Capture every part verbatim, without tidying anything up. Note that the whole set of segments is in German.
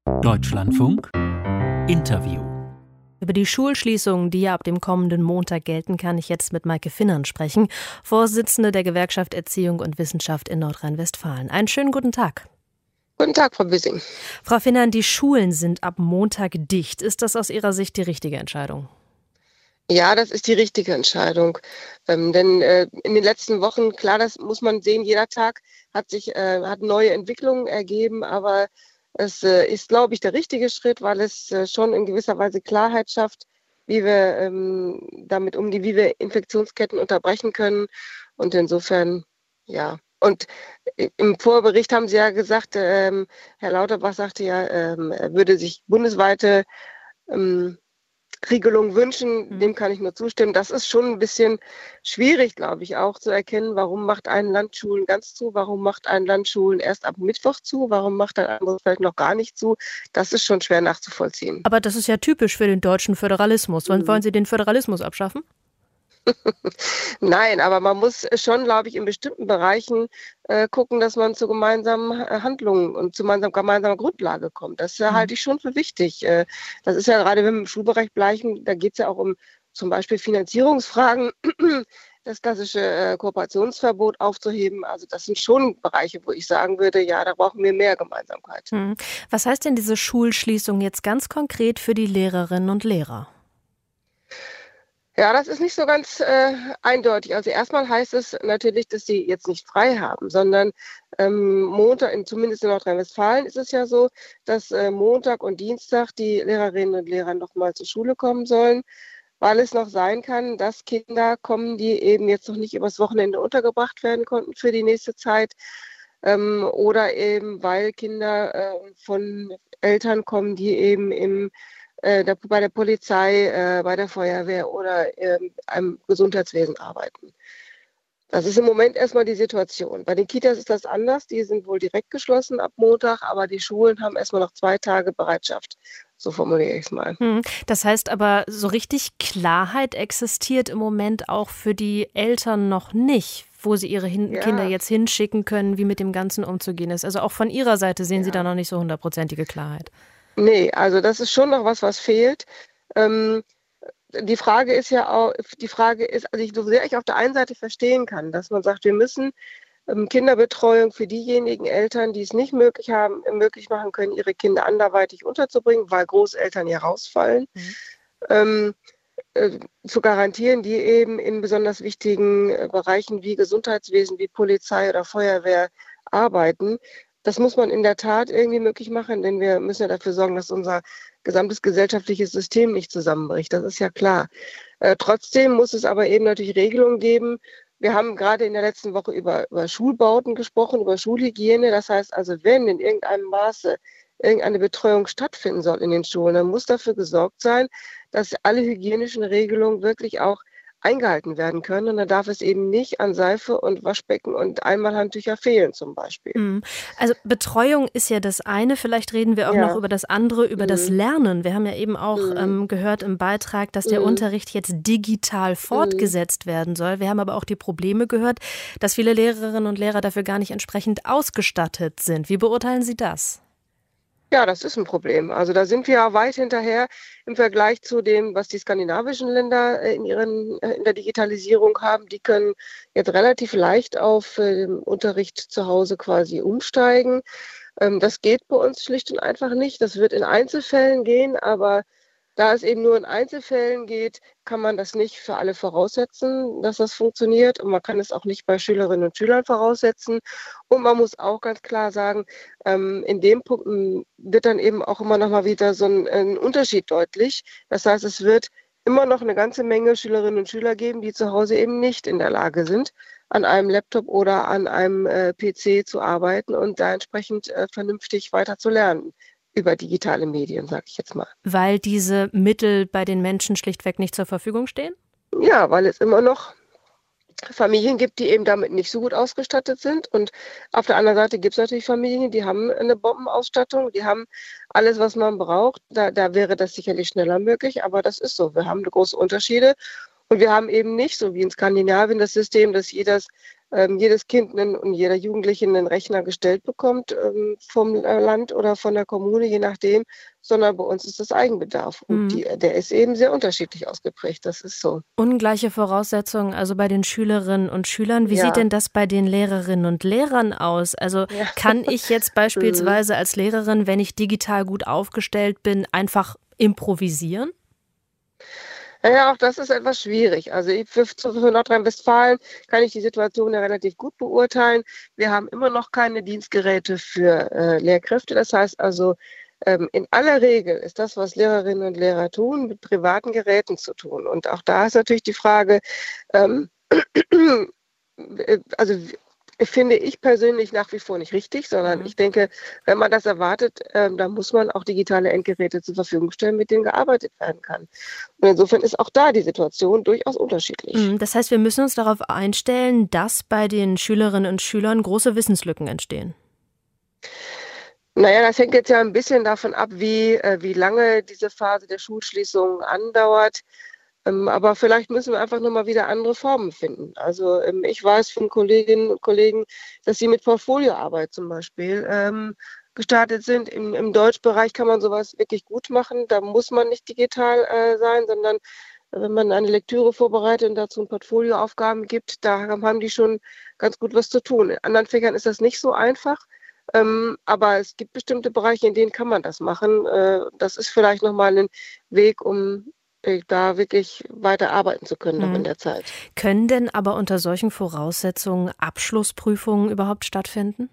Deutschlandfunk Interview. Über die Schulschließung, die ja ab dem kommenden Montag gelten, kann ich jetzt mit Maike Finnern sprechen, Vorsitzende der Gewerkschaft Erziehung und Wissenschaft in Nordrhein-Westfalen. Einen schönen guten Tag. Guten Tag, Frau Wissing. Frau Finnern, die Schulen sind ab Montag dicht. Ist das aus Ihrer Sicht die richtige Entscheidung? Ja, das ist die richtige Entscheidung. Ähm, denn äh, in den letzten Wochen, klar, das muss man sehen, jeder Tag hat sich äh, hat neue Entwicklungen ergeben, aber es äh, ist, glaube ich, der richtige Schritt, weil es äh, schon in gewisser Weise Klarheit schafft, wie wir ähm, damit umgehen, wie wir Infektionsketten unterbrechen können. Und insofern, ja. Und im Vorbericht haben Sie ja gesagt, ähm, Herr Lauterbach sagte ja, ähm, er würde sich bundesweite ähm, Regelungen wünschen. Mhm. Dem kann ich nur zustimmen. Das ist schon ein bisschen schwierig, glaube ich, auch zu erkennen, warum macht ein Land Schulen ganz zu, warum macht ein Land Schulen erst ab Mittwoch zu, warum macht ein anderes vielleicht noch gar nicht zu. Das ist schon schwer nachzuvollziehen. Aber das ist ja typisch für den deutschen Föderalismus. Wann Mhm. wollen Sie den Föderalismus abschaffen? Nein, aber man muss schon, glaube ich, in bestimmten Bereichen äh, gucken, dass man zu gemeinsamen äh, Handlungen und zu gemeinsam, gemeinsamer Grundlage kommt. Das äh, Mhm. halte ich schon für wichtig. Äh, das ist ja gerade, wenn wir im Schulbereich bleiben, da geht es ja auch um zum Beispiel Finanzierungsfragen, das klassische äh, Kooperationsverbot aufzuheben. Also das sind schon Bereiche, wo ich sagen würde, ja, da brauchen wir mehr Gemeinsamkeit. Mhm. Was heißt denn diese Schulschließung jetzt ganz konkret für die Lehrerinnen und Lehrer? Ja, das ist nicht so ganz äh, eindeutig. Also erstmal heißt es natürlich, dass sie jetzt nicht frei haben, sondern ähm, Montag, in, zumindest in Nordrhein-Westfalen ist es ja so, dass äh, Montag und Dienstag die Lehrerinnen und Lehrer nochmal zur Schule kommen sollen, weil es noch sein kann, dass Kinder kommen, die eben jetzt noch nicht übers Wochenende untergebracht werden konnten für die nächste Zeit. Ähm, oder eben, weil Kinder äh, von Eltern kommen, die eben im äh, der, bei der Polizei, äh, bei der Feuerwehr oder äh, im Gesundheitswesen arbeiten. Das ist im Moment erstmal die Situation. Bei den Kitas ist das anders. Die sind wohl direkt geschlossen ab Montag, aber die Schulen haben erstmal noch zwei Tage Bereitschaft. So formuliere ich es mal. Mhm. Das heißt aber, so richtig Klarheit existiert im Moment auch für die Eltern noch nicht, wo sie ihre Hin- Ja. Kinder jetzt hinschicken können, wie mit dem Ganzen umzugehen ist. Also auch von Ihrer Seite sehen Ja. Sie da noch nicht so hundertprozentige Klarheit. Nee, also das ist schon noch was, was fehlt. Ähm, die Frage ist ja auch, die Frage ist, also ich, so sehr ich auf der einen Seite verstehen kann, dass man sagt, wir müssen ähm, Kinderbetreuung für diejenigen Eltern, die es nicht möglich haben, möglich machen können, ihre Kinder anderweitig unterzubringen, weil Großeltern ja rausfallen, Mhm. ähm, äh, zu garantieren, die eben in besonders wichtigen äh, Bereichen wie Gesundheitswesen, wie Polizei oder Feuerwehr arbeiten. Das muss man in der Tat irgendwie möglich machen, denn wir müssen ja dafür sorgen, dass unser gesamtes gesellschaftliches System nicht zusammenbricht. Das ist ja klar. Äh, trotzdem muss es aber eben natürlich Regelungen geben. Wir haben gerade in der letzten Woche über, über Schulbauten gesprochen, über Schulhygiene. Das heißt also, wenn in irgendeinem Maße irgendeine Betreuung stattfinden soll in den Schulen, dann muss dafür gesorgt sein, dass alle hygienischen Regelungen wirklich auch eingehalten werden können. Und dann darf es eben nicht an Seife und Waschbecken und Einmalhandtücher fehlen zum Beispiel. Mhm. Also Betreuung ist ja das eine, vielleicht reden wir auch Ja. noch über das andere, über Mhm. das Lernen. Wir haben ja eben auch Mhm. ähm, gehört im Beitrag, dass der Mhm. Unterricht jetzt digital fortgesetzt werden soll. Wir haben aber auch die Probleme gehört, dass viele Lehrerinnen und Lehrer dafür gar nicht entsprechend ausgestattet sind. Wie beurteilen Sie das? Ja, das ist ein Problem. Also da sind wir ja weit hinterher im Vergleich zu dem, was die skandinavischen Länder äh, in ihren, äh, in der Digitalisierung haben. Die können jetzt relativ leicht auf äh, den Unterricht zu Hause quasi umsteigen. Ähm, das geht bei uns schlicht und einfach nicht. Das wird in Einzelfällen gehen, aber da es eben nur in Einzelfällen geht, kann man das nicht für alle voraussetzen, dass das funktioniert. Und man kann es auch nicht bei Schülerinnen und Schülern voraussetzen. Und man muss auch ganz klar sagen, ähm, in dem Punkt m, wird dann eben auch immer noch mal wieder so ein, ein Unterschied deutlich. Das heißt, es wird immer noch eine ganze Menge Schülerinnen und Schüler geben, die zu Hause eben nicht in der Lage sind, an einem Laptop oder an einem äh, P C zu arbeiten und da entsprechend äh, vernünftig weiter zu lernen. Über digitale Medien, sage ich jetzt mal. Weil diese Mittel bei den Menschen schlichtweg nicht zur Verfügung stehen? Ja, weil es immer noch Familien gibt, die eben damit nicht so gut ausgestattet sind. Und auf der anderen Seite gibt es natürlich Familien, die haben eine Bombenausstattung, die haben alles, was man braucht. Da, da wäre das sicherlich schneller möglich, aber das ist so. Wir haben große Unterschiede. Und wir haben eben nicht, so wie in Skandinavien, das System, dass jedes ähm, jedes Kind einen, und jeder Jugendliche einen Rechner gestellt bekommt ähm, vom äh, Land oder von der Kommune, je nachdem, sondern bei uns ist das Eigenbedarf. Und Mhm. die, der ist eben sehr unterschiedlich ausgeprägt. Das ist so. Ungleiche Voraussetzungen, also bei den Schülerinnen und Schülern. Wie sieht Ja, denn das bei den Lehrerinnen und Lehrern aus? Also ja. kann ich jetzt Mhm. beispielsweise als Lehrerin, wenn ich digital gut aufgestellt bin, einfach improvisieren? Ja, ja, auch das ist etwas schwierig. Also ich für, für Nordrhein-Westfalen kann ich die Situation ja relativ gut beurteilen. Wir haben immer noch keine Dienstgeräte für äh, Lehrkräfte. Das heißt also, ähm, in aller Regel ist das, was Lehrerinnen und Lehrer tun, mit privaten Geräten zu tun. Und auch da ist natürlich die Frage, ähm, also finde ich persönlich nach wie vor nicht richtig, sondern Mhm. ich denke, wenn man das erwartet, ähm, dann muss man auch digitale Endgeräte zur Verfügung stellen, mit denen gearbeitet werden kann. Und insofern ist auch da die Situation durchaus unterschiedlich. Mhm, das heißt, wir müssen uns darauf einstellen, dass bei den Schülerinnen und Schülern große Wissenslücken entstehen. Naja, das hängt jetzt ja ein bisschen davon ab, wie, äh, wie lange diese Phase der Schulschließung andauert. Ähm, aber vielleicht müssen wir einfach noch mal wieder andere Formen finden. Also, ähm, ich weiß von Kolleginnen und Kollegen, dass sie mit Portfolioarbeit zum Beispiel ähm, gestartet sind. Im im Deutschbereich kann man sowas wirklich gut machen. Da muss man nicht digital äh, sein, sondern äh, wenn man eine Lektüre vorbereitet und dazu 'n Portfolioaufgaben gibt, da haben die schon ganz gut was zu tun. In anderen Fächern ist das nicht so einfach, ähm, aber es gibt bestimmte Bereiche, in denen kann man das machen. Äh, das ist vielleicht noch mal 'nen Weg, um äh, da wirklich weiter arbeiten zu können noch in Mhm. der Zeit. Können denn aber unter solchen Voraussetzungen Abschlussprüfungen überhaupt stattfinden?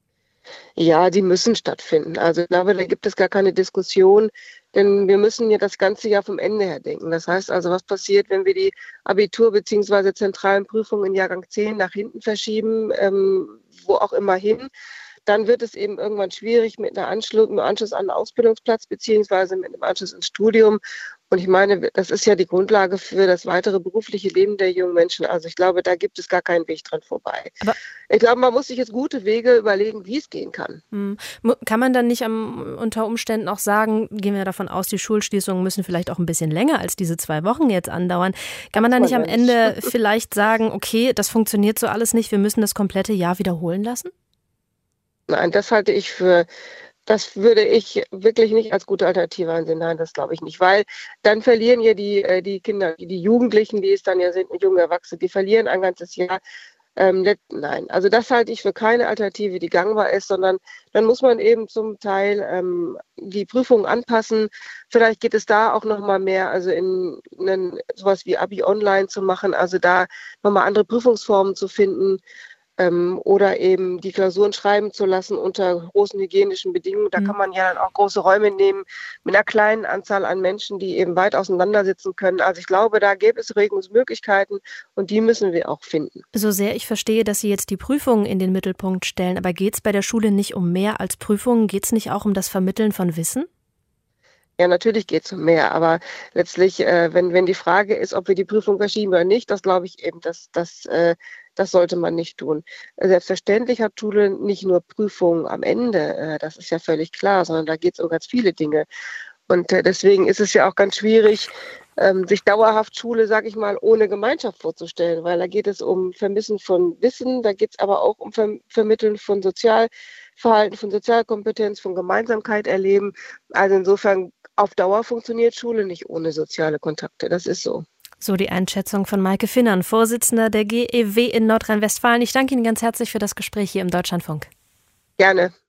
Ja, die müssen stattfinden. Also, ich glaube, da gibt es gar keine Diskussion, denn wir müssen ja das ganze Jahr vom Ende her denken. Das heißt also, was passiert, wenn wir die Abitur beziehungsweise zentralen Prüfungen in Jahrgang zehn nach hinten verschieben, ähm, wo auch immer hin? Dann wird es eben irgendwann schwierig mit 'ner Anschlu im Anschluss an 'n Ausbildungsplatz beziehungsweise mit 'nem Anschluss ins Studium. Und ich meine, das ist ja die Grundlage für das weitere berufliche Leben der jungen Menschen. Also, ich glaube, da gibt es gar keinen Weg dran vorbei. Aber Ich glaube, man muss sich jetzt gute Wege überlegen, wie es gehen kann. hm, mu kann man dann nicht am unter Umständen auch sagen, gehen wir davon aus, die Schulschließungen müssen vielleicht auch ein bisschen länger als diese zwei Wochen jetzt andauern. Kann man Weiß dann man nicht am ja nicht. Ende vielleicht sagen: „Okay, das funktioniert so alles nicht, wir müssen das komplette Jahr wiederholen lassen?“ Nein, das halte ich für das würde ich wirklich nicht als gute Alternative ansehen. Nein, das glaube ich nicht, weil dann verlieren ja die äh, die Kinder, die Jugendlichen, die es dann ja sind, junge Erwachsene, die verlieren ein ganzes Jahr. Ähm, let nein, also das halte ich für keine Alternative, die gangbar ist, sondern dann muss man eben zum Teil ähm, die Prüfungen anpassen. Vielleicht geht es da auch noch mal mehr, also in 'nen so was wie Abi online zu machen, also da noch mal andere Prüfungsformen zu finden. Ähm, oder eben die Klausuren schreiben zu lassen unter großen hygienischen Bedingungen. Da Mhm. kann man ja dann auch große Räume nehmen mit einer kleinen Anzahl an Menschen, die eben weit auseinander sitzen können. Also, ich glaube, da gäbe es Regungsmöglichkeiten und die müssen wir auch finden. So sehr ich verstehe, dass Sie jetzt die Prüfungen in den Mittelpunkt stellen, aber geht es bei der Schule nicht um mehr als Prüfungen? Geht es nicht auch um das Vermitteln von Wissen? Ja, natürlich geht es um mehr, aber letztlich, äh, wenn wenn die Frage ist, ob wir die Prüfung verschieben oder nicht, das glaube ich eben, das das, äh das sollte man nicht tun. Selbstverständlich hat Schule nicht nur Prüfungen am Ende, äh, das ist ja völlig klar, sondern da geht es um ganz viele Dinge. Und, äh, deswegen ist es ja auch ganz schwierig, ähm, sich dauerhaft Schule, sage ich mal, ohne Gemeinschaft vorzustellen, weil da geht es um Vermissen von Wissen, da geht es aber auch um Verm Vermitteln von Sozialverhalten, von Sozialkompetenz, von Gemeinsamkeit erleben. Also, insofern auf Dauer funktioniert Schule nicht ohne soziale Kontakte. Das ist so. So die Einschätzung von Maike Finnern, Vorsitzender der G E W in Nordrhein-Westfalen. Ich danke Ihnen ganz herzlich für das Gespräch hier im Deutschlandfunk. Gerne.